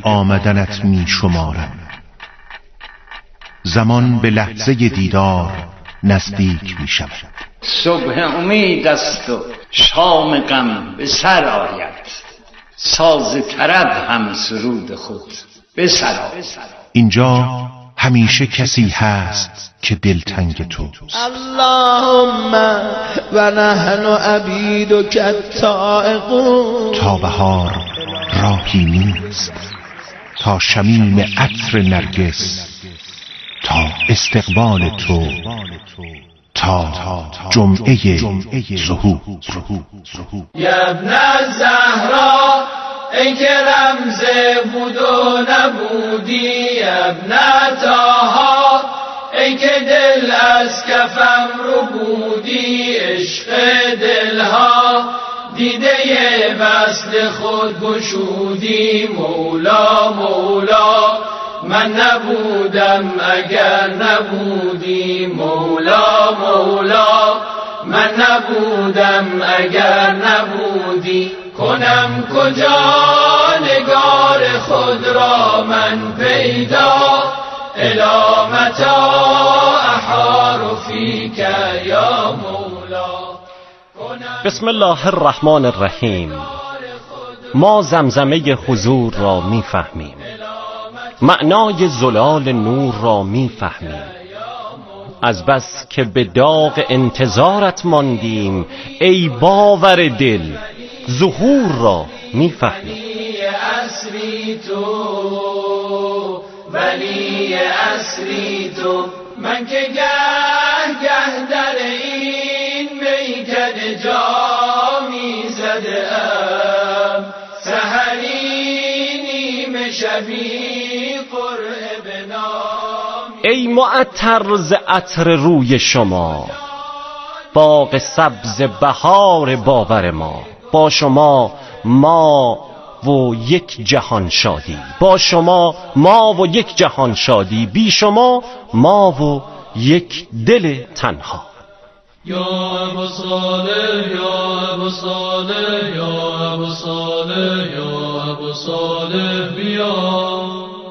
آمدنت می شمارم. زمان به لحظه دیدار نزدیک می شود. صبح امید است و شام غم به سر آید، ساز طرب هم سرود خود به سر آید. اینجا همیشه کسی هست که دلتنگ توست. اللهم و نحن عبیدک التائقون. تا بهار راهی نیست، تا شمیم عطر نرگس، تا استقبال تو، تا جمعه ظهور. یا ابن الزهرا ای که رمز بود و نبودی، ابن طاها ای که دل از کفم رو بودی، عشق دلها دیده وصل خود گشودی. مولا مولا من نبودم اگر نبودی، مولا مولا من نبودم اگر نبودی. کنم کجا نگار خود را من پیدا، الی متی احار فیک یا مولا. بسم الله الرحمن الرحیم. ما زمزمه حضور را میفهمیم، معنای زلال نور را میفهمیم. از بس که به داغ انتظارت ماندیم، ای باور دل ظهور را میفهمیم. عصری تو ولی عصری تو، من که گه گه در این میکده جا میزده ام، سحری نیمه شبی قرعه بنام. ای معطر ز عطر روی شما، باغ سبز بهار باور ما. با شما ما و یک جهان شادی، با شما ما و یک جهان شادی، بی شما ما و یک دل تنها. یا ابو صالح یا ابو صالح یا ابو صالح یا ابو صالح بیا،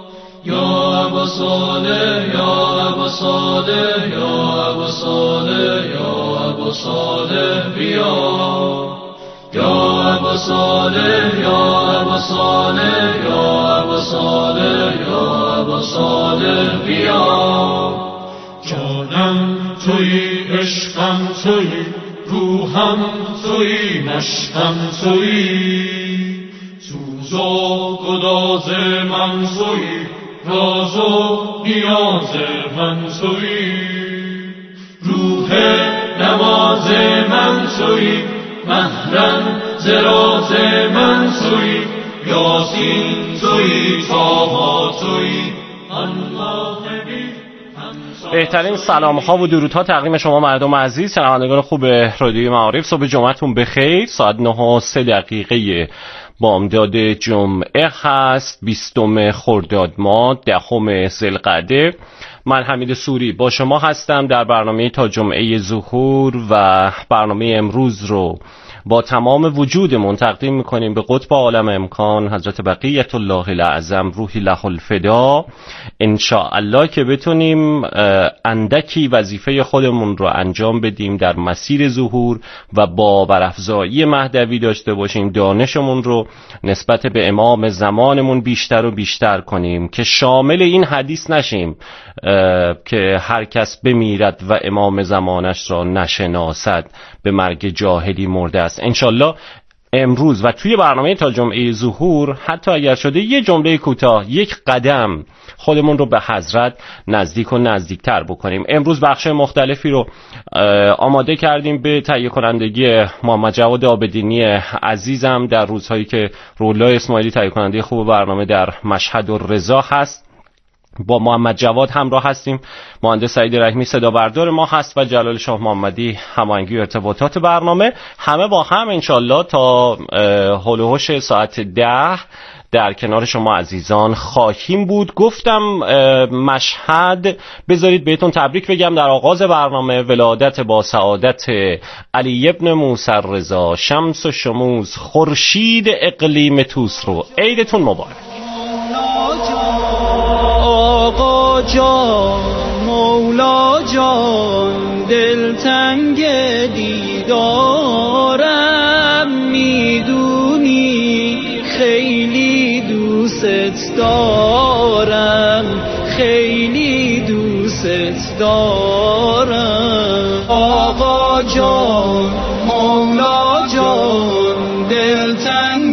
یا ابو صالح یا ابو صالح یا ابو صالح یا ابو صالح بیا، یا ابو صالح یا ابو صالح یا ابو صالح یا ابو صالح بیا. جانم تویی، عشقم تویی، روحم تویی، مشقم تویی، سوز و گداز من تویی، راز و نیاز من تویی، روح نماز من تویی، محرم زراز من تویی، یاسین تویی، طاها تویی، الله بی. بهترین سلام ها و درود ها تقدیم شما مردم عزیز، شنوندگان خوب رادیو معارف. صبح جمعتون بخیر. ساعت 9:03 بامداد جمعه هست، 20 خرداد ماه، 10 ذوالقعده. من حمید سوری با شما هستم در برنامه تا جمعه ظهور و برنامه امروز رو با تمام وجودمون تقدیم میکنیم به قطب عالم امکان حضرت بقیت الله الاعظم روحی له الفدا. انشاءالله که بتونیم اندکی وظیفه خودمون رو انجام بدیم در مسیر ظهور و باورافزایی مهدوی داشته باشیم، دانشمون رو نسبت به امام زمانمون بیشتر و بیشتر کنیم که شامل این حدیث نشیم که هر کس بمیرد و امام زمانش را نشناسد به مرگ جاهلی مرده است. انشالله امروز و توی برنامه تا جمعه ظهور حتی اگر شده یه جمله کوتاه، یک قدم خودمون رو به حضرت نزدیک و نزدیکتر بکنیم. امروز بخش مختلفی رو آماده کردیم به تهیه کنندگی محمد جواد آبدینی عزیزم در روزهایی که رولا اسماعیلی تهیه کننده خوب برنامه در مشهد و رضا هست. با محمد جواد همراه هستیم، مهندس سعید رحیمی صدا بردار ما هست و جلال شاه محمدی هماهنگی و ارتباطات برنامه. همه با هم انشالله تا هول و هوش ساعت 10 در کنار شما عزیزان خواهیم بود. گفتم مشهد، بذارید بهتون تبریک بگم در آغاز برنامه. ولادت با سعادت علی ابن موسی رضا، شمس و شموس، خورشید اقلیم توس رو. عیدتون مبارک. جان مولا جان دلتنگ دیدارم، میدونی خیلی دوست دارم، خیلی دوست دارم. آقا جان مولا جان دلتنگ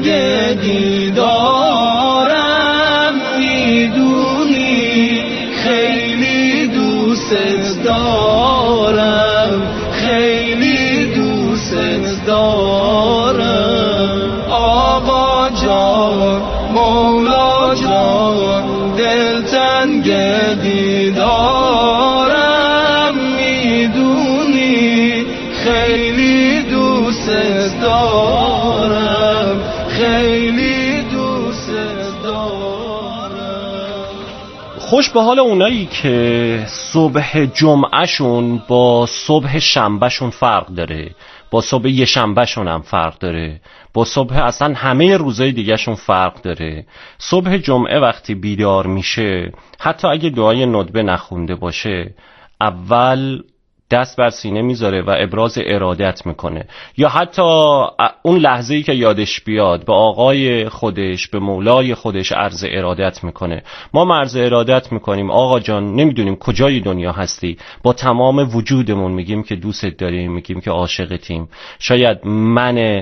دیدارم، میدونی خیلی دوست دارم، خیلی دوست دارم. آقا جان مولا جان دلتنگ دیدارم، میدونی خیلی دوست دارم، خیلی دوست دارم. خوش به حال اونایی که صبح جمعهشون با صبح شنبهشون فرق داره، با صبح یه شنبهشون هم فرق داره، با صبح اصلا همه روزهای دیگه شون فرق داره. صبح جمعه وقتی بیدار میشه، حتی اگه دعای ندبه نخونده باشه، اول دست بر سینه میذاره و ابراز ارادت میکنه، یا حتی اون لحظه‌ای که یادش بیاد به آقای خودش، به مولای خودش عرض ارادت میکنه. ما عرض ارادت میکنیم آقا جان نمیدونیم کجای دنیا هستی، با تمام وجودمون میگیم که دوستت داریم، میگیم که عاشقتیم. شاید من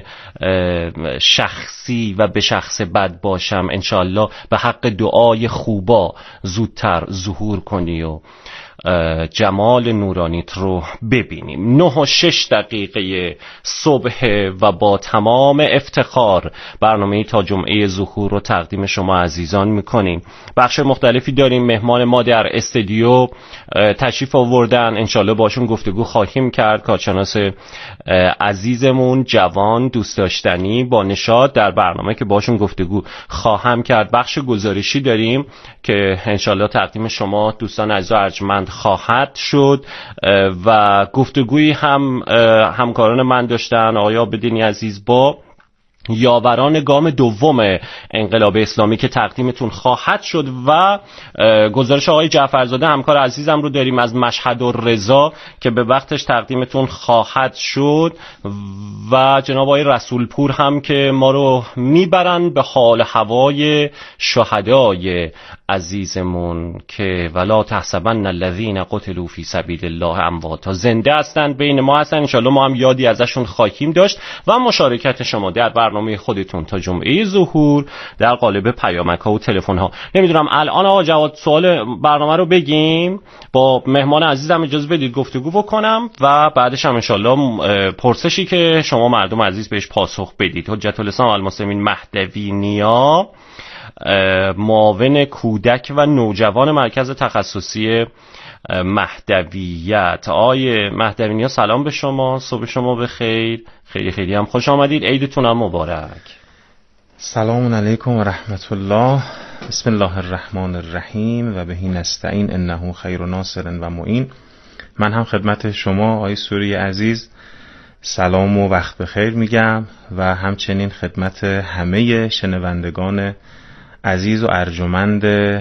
شخصی و به شخص بد باشم، انشالله به حق دعای خوبا زودتر ظهور کنی و جمال نورانیت رو ببینیم. 9:06 صبح و با تمام افتخار برنامه تا جمعه ظهور رو تقدیم شما عزیزان میکنیم. بخش مختلفی داریم. مهمان ما در استودیو تشریف آوردن، انشالله باشون گفتگو خواهیم کرد. کارشناس عزیزمون، جوان، دوست داشتنی، با نشاط در برنامه که باشون گفتگو خواهم کرد. بخش گزارشی داریم که انشالله تقدیم شما دوستان عزیز و ارجمند خواهد شد و گفتگویی هم همکاران من داشتن، آقای عابدینی عزیز، با یاوران گام دوم انقلاب اسلامی که تقدیمتون خواهد شد و گزارش آقای جعفرزاده همکار عزیزم رو داریم از مشهد و رضا که به وقتش تقدیمتون خواهد شد و جناب آقای رسولپور هم که ما رو میبرن به حال هوای شهدای عزیزمون که ولا تحسبن الذین قتلوا فی سبیل الله امواتا، زنده هستند، بین ما هستند. انشالله ما هم یادی ازشون خواهیم داشت و مشارکت شما در برنامه خودتون تا جمعه ظهور در قالب پیامک ها و تلفن ها. نمیدونم الان آقا جواد سوال برنامه رو بگیم، با مهمان عزیزم اجازه بدید گفتگو بکنم و بعدش هم انشالله پرسشی که شما مردم عزیز بهش پاسخ بدید. حجت الاسلام المسلمین مهدوی نیا، معاون کودک و نوجوان مرکز تخصصی مهدویت. آقای مهدوی نیا سلام به شما، صبح شما بخیر، خیلی خیلی هم خوش آمدید، عیدتون هم مبارک. سلام علیکم و رحمت الله. بسم الله الرحمن الرحیم و بهی نستعین انه خیر ناصر و معین. من هم خدمت شما آقای سوری عزیز سلام و وقت بخیر میگم و همچنین خدمت همه شنوندگان عزیز و ارجمند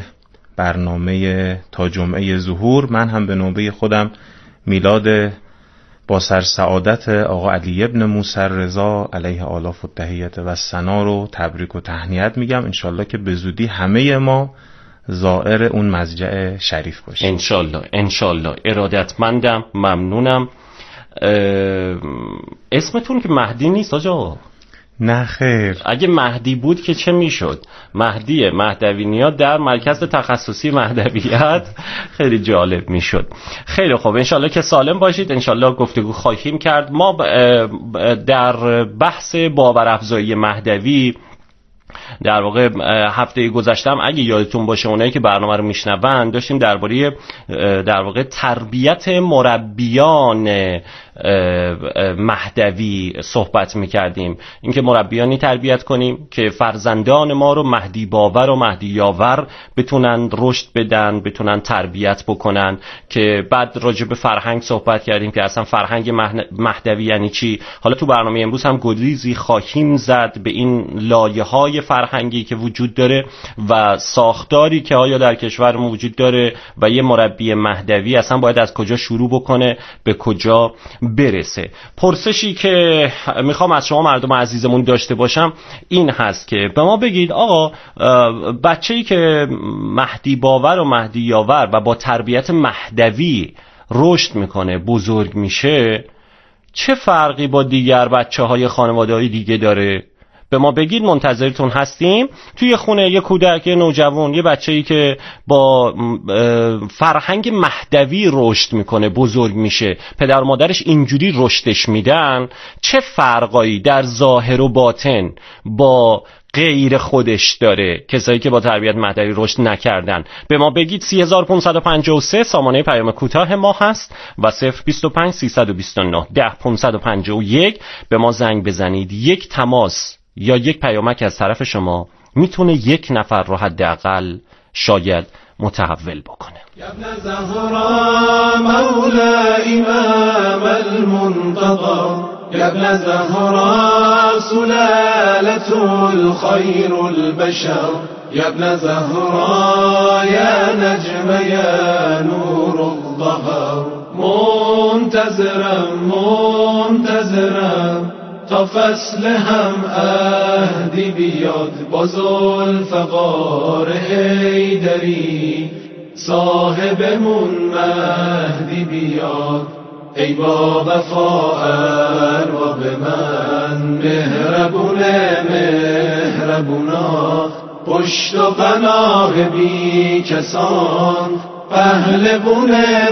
برنامه تا جمعه ظهور. من هم به نوبه خودم میلاد با سرسعادت آقا علی ابن موسی رضا علیه آلاف و تحیت و ثنا رو تبریک و تهنیت میگم. انشالله که به زودی همه ما زائر اون مضجع شریف باشیم. انشالله انشالله. ارادتمندم، ممنونم. اسمتون که مهدی نیست آجا؟ نه خیر. اگه مهدی بود که چه میشد؟ مهدیه، مهدوی نیا در مرکز تخصصی مهدویت، خیلی جالب میشد. خیلی خوب، انشالله که سالم باشید، انشالله گفتگو خواهیم کرد. ما در بحث باورافزایی مهدوی در واقع هفته گذشتم اگه یادتون باشه، اونایی که برنامه رو میشنون، داشتیم درباره در واقع تربیت مربیان مهدوی صحبت میکردیم، اینکه مربیانی تربیت کنیم که فرزندان ما رو مهدی باور و مهدی یاور بتونن رشد بدن، بتونن تربیت بکنن. که بعد راجع به فرهنگ صحبت کردیم که اصلا فرهنگ مهدوی یعنی چی. حالا تو برنامه امروز هم گریزی خواهیم زد به این لایه‌های فرهنگی که وجود داره و ساختاری که آیا در کشورمون وجود داره و یه مربی مهدوی اصلا باید از کجا شروع بکنه به کجا برسه. پرسشی که میخوام از شما مردم عزیزمون داشته باشم این هست که به ما بگید آقا بچه‌ای که مهدی باور و مهدی یاور و با تربیت مهدوی رشد میکنه، بزرگ میشه، چه فرقی با دیگر بچه‌های خانواده‌های دیگه داره؟ به ما بگید، منتظرتون هستیم. توی خونه یه کودک، یه نوجوان، یه بچه‌ای که با فرهنگ مهدوی رشد میکنه، بزرگ میشه، پدر و مادرش اینجوری رشدش میدن، چه فرقایی در ظاهر و باطن با غیر خودش داره، کسایی که با تربیت مهدوی رشد نکردن؟ به ما بگید. 3553 سامانه پیام کوتاه ما هست و 025 329 10551 به ما زنگ بزنید. یک تماس یا یک پیامک از طرف شما میتونه یک نفر رو حداقل شاید متحول بکنه. ابن زهرا مولا امام المنتظر، ابن زهرا سلالة الخير البشر، ابن زهرا يا نجم يا نور الظهر، منتظرم تا فصل هم عهدی بیاد با ذوالفقار حیدری، صاحبمون مهدی بیاد، ای با وفا اروا به من، مهربونا پشت و پناه بی کسان، پهلوونه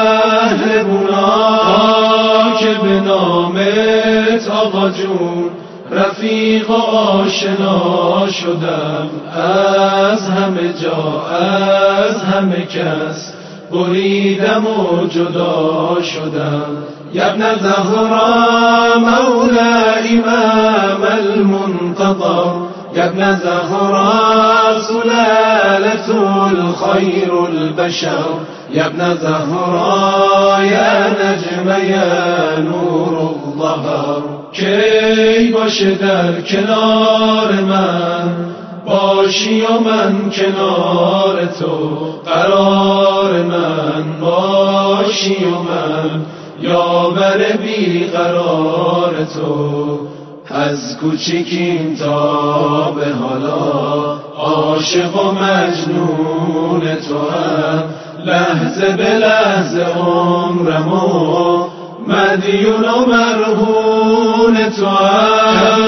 که به نامت آقا جون رفیق و آشنا شدم، از همه جا از همه کس بریدم و جدا شدم. ابن زهرا مولا امام المنتظر، ابن زهرا سلالة الخير البشر، ابن زهرا يا نجم يا نور الظهر، کی باشه در کنار من، باشی و من کنار تو، قرار من باشی و من یاور بی قرار تو، از کوچیکیم تا به حالا عاشق و مجنون تو هم، لحظه به لحظه عمرمو مدیون و مرهون تو هم،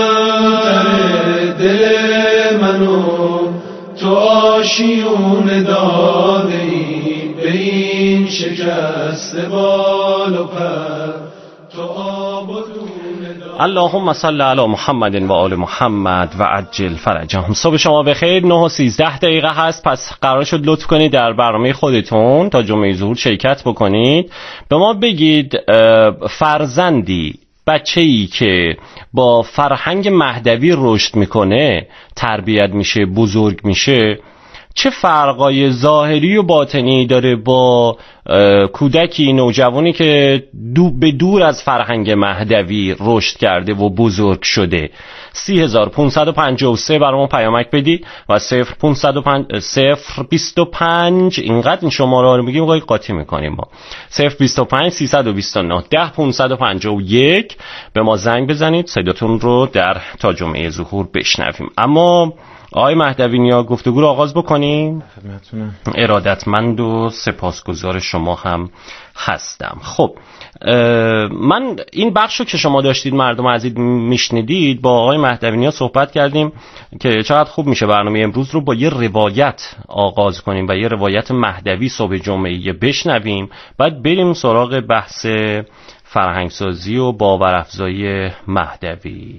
دل منو تو آشیون داده ای، به این شکست بال و پر تو آب و اللهم صل علی محمد و آل محمد و عجل فرجهم. صبح شما بخیر. 9:13 هست، پس قرار شد لطف کنید در برنامه خودتون تا جمعه ظهور شرکت بکنید. به ما بگید فرزندی، بچه‌ای که با فرهنگ مهدوی رشد میکنه، تربیت میشه، بزرگ میشه، چه فرقای ظاهری و باطنی داره با کودکی، نوجوانی که به دور از فرهنگ مهدوی رشد کرده و بزرگ شده؟ 3553 برامون پیامک بدید و 025 اینقدر این شماره رو میگیم قاطی میکنیم ما. 025 329 10551 به ما زنگ بزنید، صداتون رو در تا جمعه ظهور بشنویم. اما آقای مهدوی نیا گفتگو رو آغاز بکنیم. خدمتتونم. ارادتمند و سپاسگزار شما هم هستم. خب من این بخشو که شما داشتید مردم عزیز میشنیدید، با آقای مهدوی نیا صحبت کردیم که چقدر خوب میشه برنامه امروز رو با یه روایت آغاز کنیم و یه روایت مهدوی صبح جمعه بشنویم، بعد بریم سراغ بحث فرهنگسازی و باورافزایی مهدوی.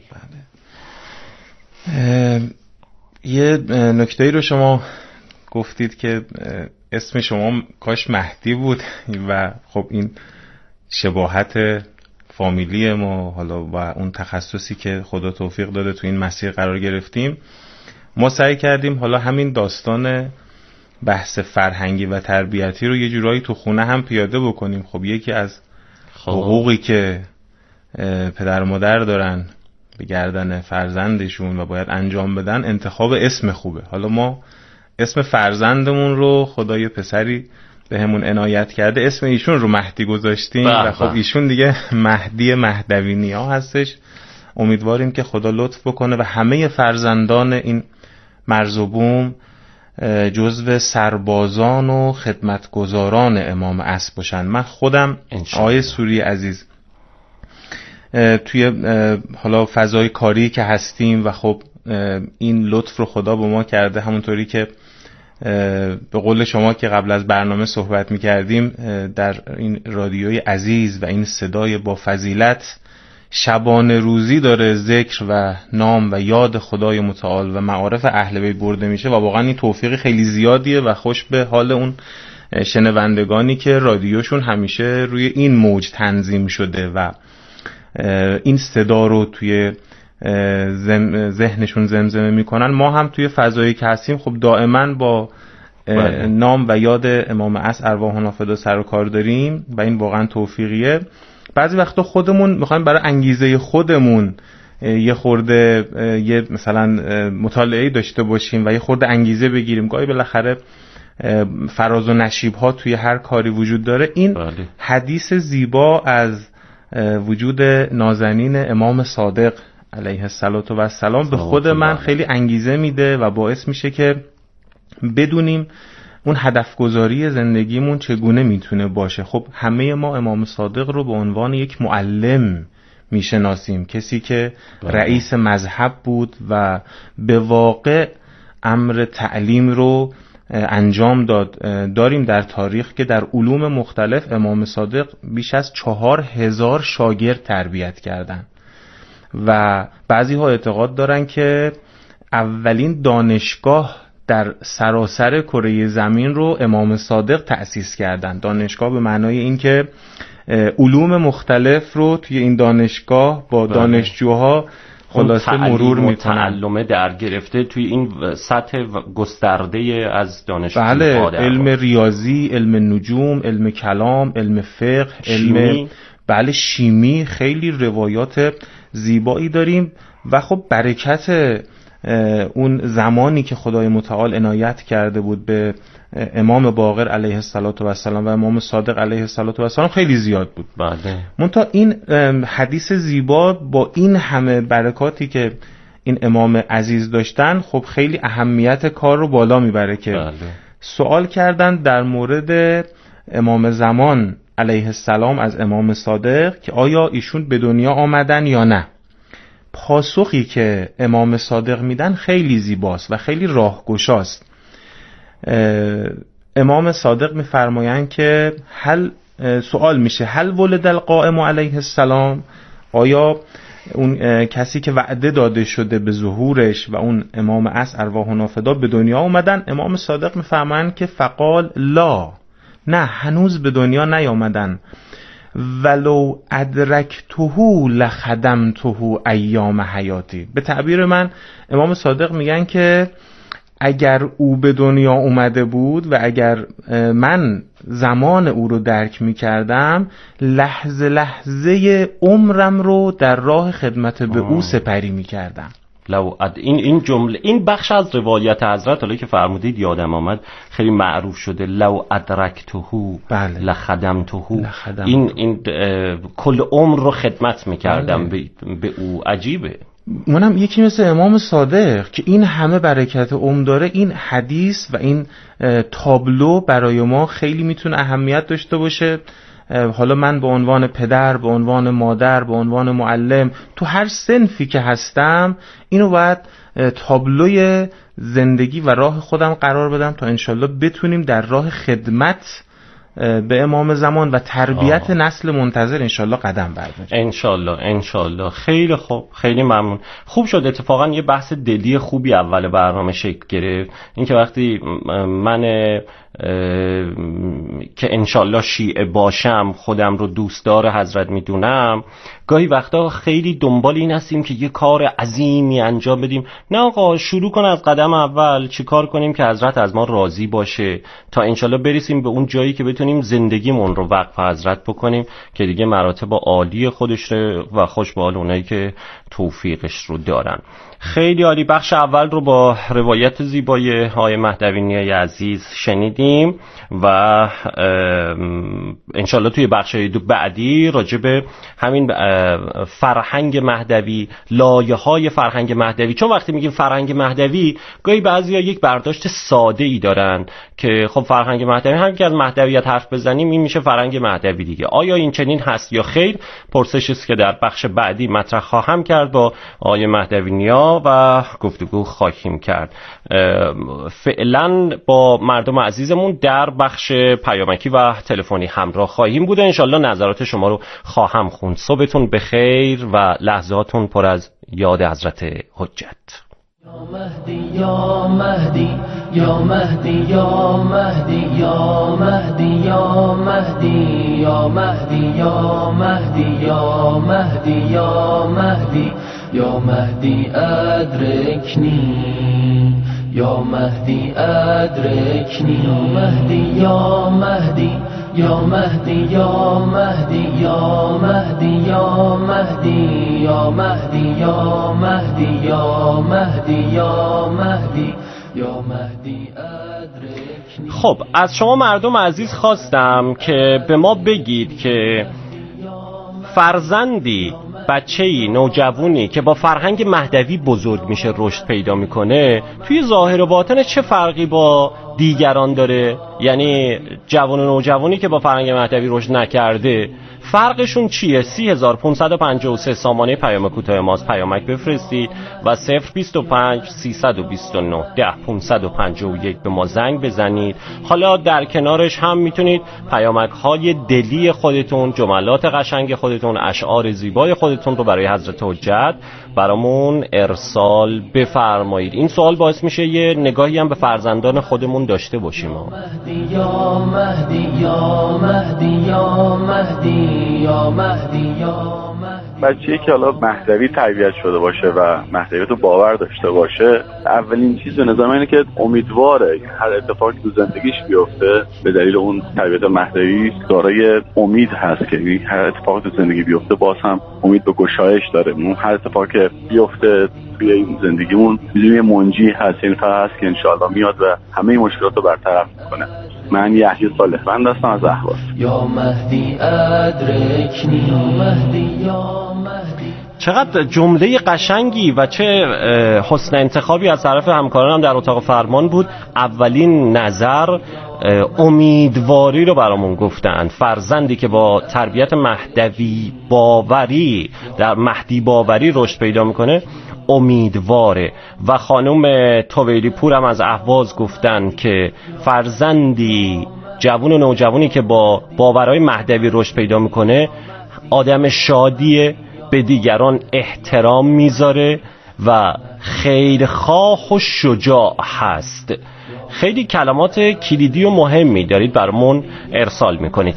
یه نکته‌ای رو شما گفتید که اسم شما کاش مهدی بود و خب این شباهت فامیلی ما حالا و اون تخصصی که خدا توفیق داده تو این مسیر قرار گرفتیم، ما سعی کردیم حالا همین داستان بحث فرهنگی و تربیتی رو یه جورایی تو خونه هم پیاده بکنیم. خب یکی از حقوقی که پدر و مادر دارن به گردن فرزندشون و باید انجام بدن انتخاب اسم خوبه. حالا ما اسم فرزندمون رو خدای پسری به همون عنایت کرده، اسم ایشون رو مهدی گذاشتیم و خب ایشون دیگه مهدی مهدوی‌نیا هستش. امیدواریم که خدا لطف بکنه و همه فرزندان این مرز و بوم جزو سربازان و خدمتگزاران امام عصر باشن. من خودم آقای سوری عزیز توی حالا فضای کاری که هستیم و خب این لطف رو خدا به ما کرده، همونطوری که به قول شما که قبل از برنامه صحبت می‌کردیم در این رادیوی عزیز و این صدای با فضیلت شبانه روزی داره ذکر و نام و یاد خدای متعال و معارف اهل بیت برده میشه و واقعا این توفیق خیلی زیادیه و خوش به حال اون شنوندگانی که رادیوشون همیشه روی این موج تنظیم شده و این صدا رو توی ذهنشون زمزمه میکنن. ما هم توی فضایی که هستیم خب دائما با نام و یاد امام عصر ارواحنا فدا سر و کار داریم و این واقعا توفیقیه. بعضی وقتا خودمون میخوایم برای انگیزه خودمون یه خورده یه مثلا مطالعه داشته باشیم و یه خورده انگیزه بگیریم، گاهی بالاخره فراز و نشیب ها توی هر کاری وجود داره. این حدیث زیبا از وجود نازنین امام صادق علیه السلام به خود من خیلی انگیزه میده و باعث میشه که بدونیم اون هدف گذاری زندگیمون چگونه میتونه باشه. خب همه ما امام صادق رو به عنوان یک معلم میشناسیم، کسی که رئیس مذهب بود و به واقع امر تعلیم رو انجام داد. داریم در تاریخ که در علوم مختلف امام صادق بیش از 4000 شاگرد تربیت کردن و بعضی ها اعتقاد دارن که اولین دانشگاه در سراسر کره زمین رو امام صادق تأسیس کردن. دانشگاه به معنای این که علوم مختلف رو توی این دانشگاه با دانشجوها خلاصه مرور میکنن. تعلمه در گرفته توی این سطح گسترده از دانشجوها. بله، علم ریاضی، علم نجوم، علم کلام، علم فقه، علم شیمی، خیلی روایات زیبایی داریم و خب برکت اون زمانی که خدای متعال عنایت کرده بود به امام باقر علیه السلام و امام صادق علیه السلام خیلی زیاد بود. بله. منتها این حدیث زیبا با این همه برکاتی که این امام عزیز داشتن خب خیلی اهمیت کار رو بالا میبره که سوال کردن در مورد امام زمان علیه السلام از امام صادق که آیا ایشون به دنیا آمدن یا نه. پاسخی که امام صادق میدن خیلی زیباست و خیلی راهگشاست. امام صادق میفرمایند که سوال میشه هل ولد القائم علیه السلام، آیا اون کسی که وعده داده شده به ظهورش و اون امام عصر ارواحنا فدا به دنیا اومدن؟ امام صادق میفرمایند که فقال لا، نه هنوز به دنیا نیامدن. ولو ادرکته لخدمته ایام حیاتی. به تعبیر من امام صادق میگن که اگر او به دنیا اومده بود و اگر من زمان او رو درک میکردم لحظه لحظه عمرم رو در راه خدمت به او سپری میکردم. این جمله، این بخش از روایت حضرت حالا که فرمودید یادم آمد خیلی معروف شده، لو ادرکته لخدمته. این کل عمر رو خدمت میکردم به او. عجیبه. منم یکی مثل امام صادق که این همه برکت عمر داره، این حدیث و این تابلو برای ما خیلی میتونه اهمیت داشته باشه. حالا من به عنوان پدر، به عنوان مادر، به عنوان معلم، تو هر صنفی که هستم اینو باید تابلوی زندگی و راه خودم قرار بدم تا انشالله بتونیم در راه خدمت به امام زمان و تربیت نسل منتظر انشالله قدم برداریم. انشالله. خیلی خوب، خیلی ممنون. خوب شد اتفاقا یه بحث دلی خوبی اول برنامه شکل گرفت. این که وقتی من که انشالله شیعه باشم خودم رو دوستدار حضرت میدونم، گاهی وقتا خیلی دنبال این هستیم که یه کار عظیمی انجام بدیم. نه آقا، شروع کن از قدم اول، چی کار کنیم که حضرت از ما راضی باشه تا انشالله برسیم به اون جایی که بتونیم زندگیمون رو وقف حضرت بکنیم که دیگه مراتب عالی خودش و خوش به حال اونایی که توفیقش رو دارن. خیلی عالی. بخش اول رو با روایت زیبای آقای مهدوی نیای عزیز شنیدیم و انشالله توی بخش بعدی راجع به همین فرهنگ مهدوی، لایه‌های فرهنگ مهدوی، چون وقتی میگیم فرهنگ مهدوی گاهی بعضیا یک برداشت ساده ای دارن که خب فرهنگ مهدوی، همین که از مهدویت حرف بزنیم این میشه فرهنگ مهدوی دیگه. آیا این چنین هست یا خیر؟ پرسشی است که در بخش بعدی مطرح خواهم کرد با آقای مهدوی نیا و گفتگو خواهیم کرد. فعلا با مردم عزیزمون در بخش پیامکی و تلفنی همراه خواهیم بود. انشالله نظرات شما رو خواهم خوند. صبحتون بخیر و لحظاتون پر از یاد حضرت حجت. یا مهدی یا مهدی یا مهدی یا مهدی یا مهدی یا مهدی یا مهدی یا مهدی یا مهدی یا مهدی یا مهدی ادرکنی یا مهدی ادرکنی یا مهدی یا مهدی یا مهدی یا مهدی یا مهدی یا مهدی یا مهدی یا مهدی یا مهدی یا مهدی ادرکنی. خب از شما مردم عزیز خواستم که به ما بگید که فرزندی، بچه‌ای، نوجوانی که با فرهنگ مهدوی بزرگ میشه، رشد پیدا میکنه، توی ظاهر و باطن چه فرقی با دیگران داره؟ یعنی جوان و نوجوانی که با فرهنگ مهدوی رشد نکرده فرقشون چیه؟ 3553 سامانه پیام کوتاه ماست، پیامک بفرستید و 025 329 10551 به ما زنگ بزنید. حالا در کنارش هم میتونید پیامک های دلی خودتون، جملات قشنگ خودتون، اشعار زیبای خودتون رو برای حضرت حجت برامون ارسال بفرمایید. این سوال باعث میشه یه نگاهی هم به فرزندان خودمون داشته باشیم. یا مهدی یا مهدی یا مهدی یا مهدی یا بچه‌ای که حالا مهدوی تربیت شده باشه و مهدویت رو باور داشته باشه، اولین چیز به نظر من اینه که امیدواره هر اتفاقی تو زندگیش بیفته به دلیل اون تربیت مهدوی دارای امید هست که هر اتفاقی تو زندگی بیفته باز هم امید به گشایش داره. اون هر اتفاقی که بیفته توی این زندگیمون بدون منجی هست، این فقط هست که انشاءالله میاد و همه مشکلات رو برطرف میکنه. من یحیی صالح بند هستم از اهواز. یا مهدی ادرکنی یا مهدی یا مهدی. چقدر جمله قشنگی و چه حسن انتخابی از طرف همکارانم در اتاق فرمان بود. اولین نظر امیدواری رو برامون گفتن. فرزندی که با تربیت مهدوی باوری، در مهدی باوری رشد پیدا میکنه امیدواره. و خانم تویلی پور هم از اهواز گفتن که فرزندی، جوان و نوجوانی که با باورهای مهدوی رشد پیدا میکنه آدم شادیه، به دیگران احترام میذاره و خیرخواه و شجاع هست. خیلی کلمات کلیدی و مهمی دارید برامون ارسال میکنید.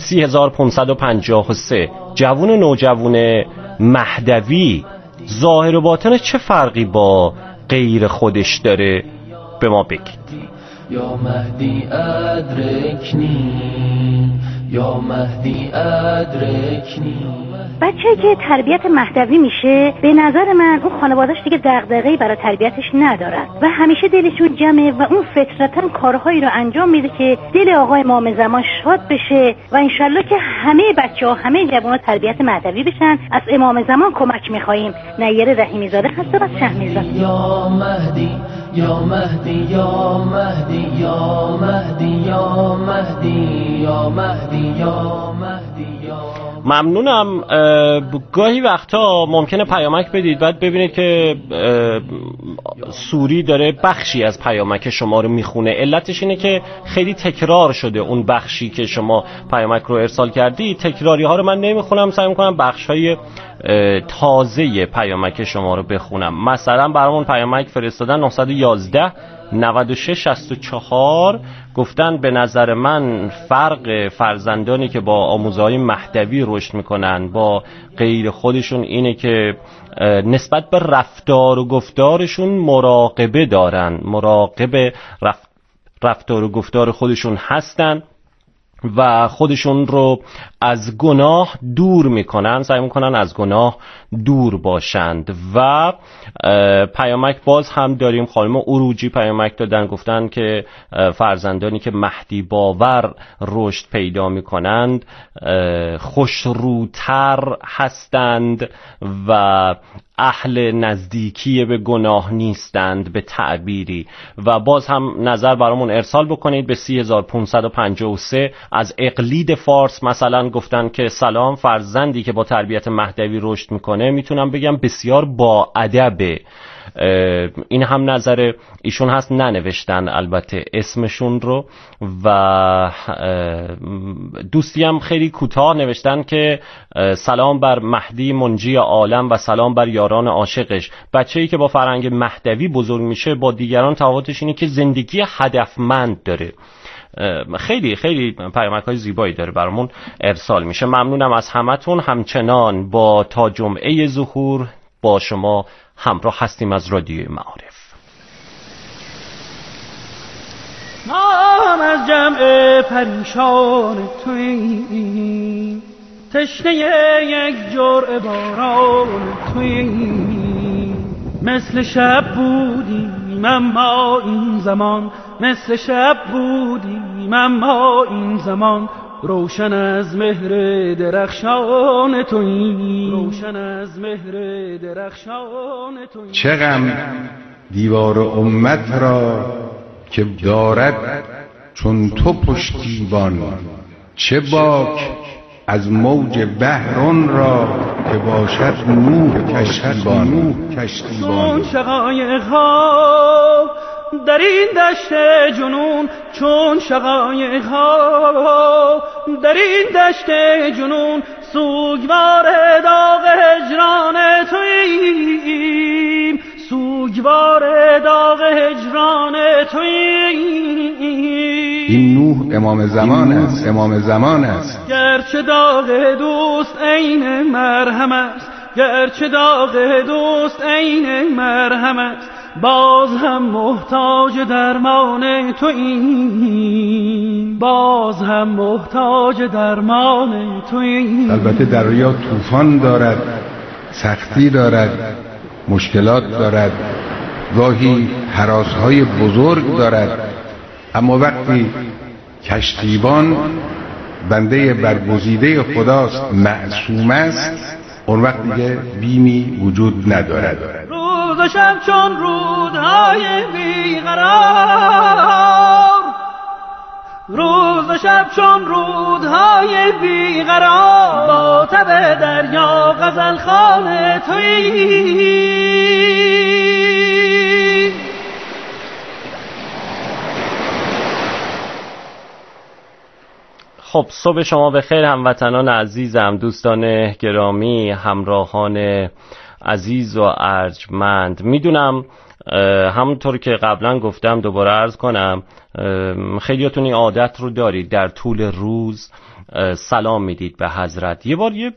3553 جوان و نوجوان مهدوی ظاهر و باطن چه فرقی با غیر خودش داره؟ به ما بگید. یا مهدی ادرکنی یا مهدی ادرکنی. بچه‌ای که تربیت مهدوی میشه به نظر من اون خانواده‌اش دیگه دغدغه‌ای برای تربیتش ندارن و همیشه دلشون جمعه و اون فطرتاً کارهایی رو انجام میده که دل آقای امام زمان شاد بشه و انشالله که همه بچه‌ها، همه جوان‌ها تربیت مهدوی بشن. از امام زمان کمک می‌خوایم. نیر رحیمی زاده هستم از شهرمیزان. یا مهدی یا مهدی یا مهدی یا مهدی یا مهدی یا مهدی یا مهدی یا. ممنونم. گاهی وقتا ممکنه پیامک بدید بعد ببینید که سوری داره بخشی از پیامک شما رو میخونه. علتش اینه که خیلی تکرار شده اون بخشی که شما پیامک رو ارسال کردی. تکراری ها رو من نمیخونم، سعی میکنم بخش های تازه پیامک شما رو بخونم. مثلا برامون پیامک فرستادن 911 96 64 گفتن به نظر من فرق فرزندانی که با آموزه‌های مهدوی رشد میکنن با غیر خودشون اینه که نسبت به رفتار و گفتارشون مراقبه دارن، مراقب رفتار و گفتار خودشون هستن و خودشون رو از گناه دور میکنن، سعی میکنن از گناه دور باشند. و پیامک باز هم داریم، خانم اروجی پیامک دادن، گفتن که فرزندانی که مهدی باور رشد پیدا میکنند خوشروتر هستند و اهل نزدیکی به گناه نیستند به تعبیری. و باز هم نظر برامون ارسال بکنید به 3553 از اقلید فارس. مثلا گفتن که سلام، فرزندی که با تربیت مهدوی رشد میکنه میتونم بگم بسیار با ادبه. این هم نظر ایشون هست، ننوشتن البته اسمشون رو. و دوستی هم خیلی کوتاه نوشتن که سلام بر مهدی منجی عالم و سلام بر یاران عاشقش. بچه‌ای که با فرهنگ مهدوی بزرگ میشه با دیگران تفاوتش اینه که زندگی هدفمند داره. خیلی خیلی پیامک‌های زیبایی داره برامون ارسال میشه. ممنونم از همتون. همچنان با تا جمعه ظهور با شما همراه هستیم از رادیوی معارف. ما از جمع پریشان توییم، تشنه یک جرعه باران توییم. مثل شب بودیم اما این زمان، مثل شب بودیم اما این زمان روشن از مهر درخشان تویی، روشن از مهر درخشان تویی. چه غم دیوار امت را که دارد چون تو پشتیبان، چه باک از موج بحران را که باشد نوح کشتیبان. چون شقایق ها در این دشت جنون، چون شقایق ها در این دشت جنون سوگوار داغ هجران توییم، سوگوار داغ هجران توییم. این نوح امام زمان است، امام زمان است. گرچه داغ دوست عین مرهم است، گرچه داغ دوست عین مرهم است، باز هم محتاج درمان توییم، باز هم محتاج درمان توییم. البته دریا طوفان دارد، سختی دارد، مشکلات دارد، گاهی هراس‌های بزرگ دارد، اما وقتی کشتیبان بنده برگزیده خداست، معصوم است، اون وقت دیگه بیمی وجود ندارد. روز و شب چون رودهای بیقرار، روز و شب چون رودهای بیقرار، با تب دریا غزل خوان تویی. خب صبح شما بخیر هموطنان عزیزم، دوستان گرامی، همراهان عزیز و ارجمند. میدونم همونطور که قبلا گفتم دوباره عرض کنم، خیلیاتون این عادت رو دارید در طول روز سلام میدید به حضرت. یه بار یه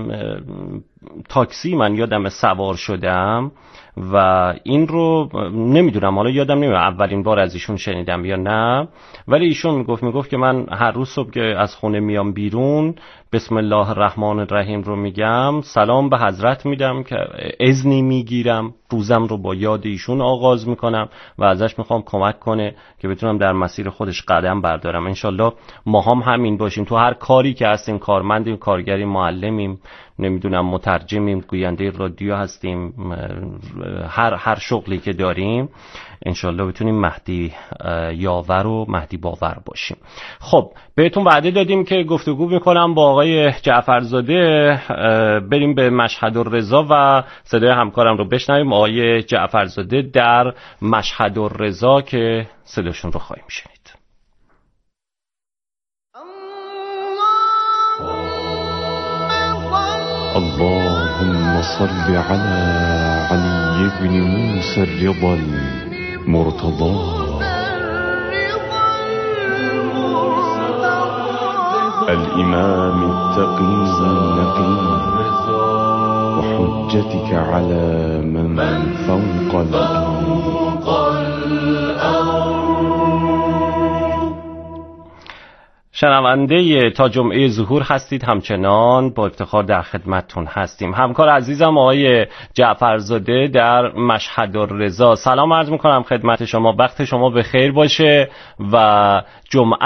تاکسی من یادم سوار شدم و این رو نمیدونم، حالا یادم نمیاد اولین بار از ایشون شنیدم یا نه، ولی ایشون میگفت که من هر روز صبح که از خونه میام بیرون بسم الله الرحمن الرحیم رو میگم، سلام به حضرت میدم که اذنی میگیرم، روزم رو با یاد ایشون آغاز میکنم و ازش میخوام کمک کنه که بتونم در مسیر خودش قدم بردارم. انشالله ما هم همین باشیم، تو هر کاری که هستیم، کارمندیم، کارگریم، معلمیم، نمیدونم مترجمیم، گوینده رادیو هستیم، هر شغلی که داریم انشالله بتونیم مهدی یاور و مهدی باور باشیم. خب بهتون وعده دادیم که گفتگو میکنم با آقای جعفرزاده، بریم به مشهد الرضا و صدای همکارم رو بشنویم، آقای جعفرزاده در مشهد الرضا که صداشون رو خواهیم شنید. اللهم صل على علي بن موسى الرضا المرتضى الإمام التقي النقي وحجتك على من فوق الأرض. شنونده تا جمعه ظهور هستید، همچنان با افتخار در خدمتتون هستیم. همکار عزیزم آقای جعفرزاده در مشهد الرضا، سلام عرض میکنم خدمت شما، وقت شما بخیر باشه و جمعه